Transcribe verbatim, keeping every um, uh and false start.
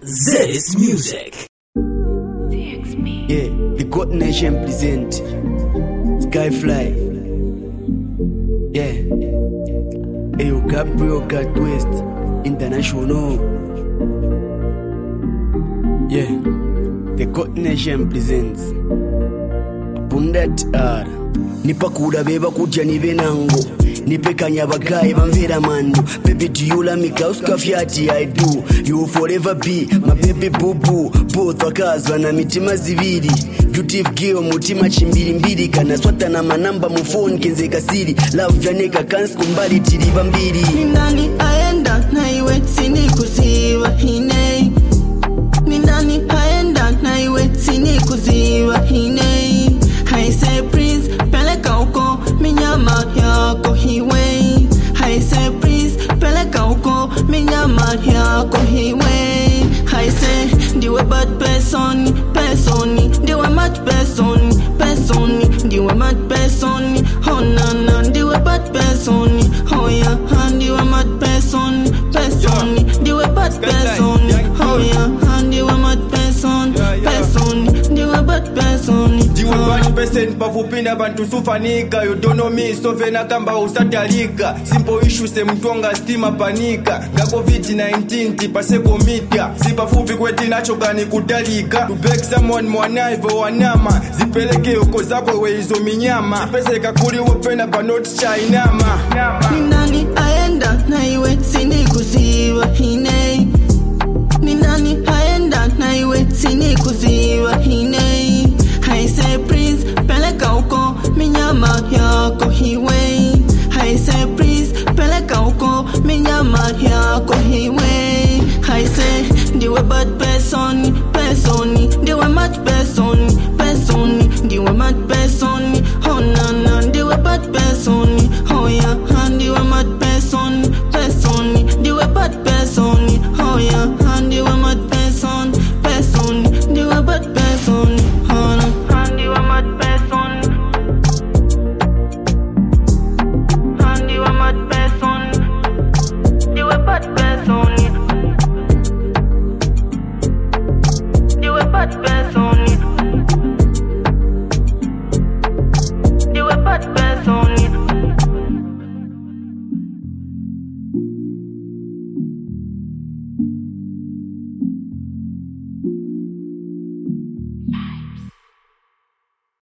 This music. Yeah, the God Nation present Skyfly. Yeah, Ayo Gabriel God West International. Yeah, the God Nation presents Bundat R. Nipakura beba kudya nibe nango nipekanya bagaye bamvera mando. Baby, do you love me? Kauska fiati I do. You will forever be my baby boo boo. Both wakazwa na mitima zibiri. Beautiful girl mutima chimbiri mbiri. Kana swata na manamba mu phone kenze kasiri. Love janeka kans kumbali tiriba mbiri. Nindani aenda na iwe sini kuziwa hine. Nindani aenda na iwe sini kuziwa hine. I say please peleka uko minyama yako hiwe. I say please peleka uko minyama yako hiwe. I say ndiwe bad person, person, ndiwe mad person, person, ndiwe mad person. Oh na na, ndiwe bad person. Oh yeah, ndiwe mad person, person, ndiwe bad person. Oh yeah, ndiwe mad person, person, ndiwe bad person. Ndiwe bad person pavupina bantu sufanika. You don't know me so vena kamba usatalika. Simple issue se mtonga stima panika. Nga covid nineteen tipase komitia. Sipa fupi kweti nachoka ni kutalika. To beg someone mwanaivo wanama. Zipeleke uko zako we izo minyama. Zipese kakuri wopena pa not chainama. Nindani aenda na iwe sini kuziwa hine. Nindani aenda na iwe sini kuziwa hine. I say please peleka uko minyama yako hiwe. I say please peleka uko minyama yako hiwe. I say ndiwe bad person, person, ndiwe mad person, person, ndiwe mad person. Oh na na, ndiwe bad person. Oh yeah, ndiwe mad person, person, ndiwe bad person. Oh yeah, ndiwe mad person, person, ndiwe bad person. Oh no. Ndiwe mad person. Ndiwe mad person.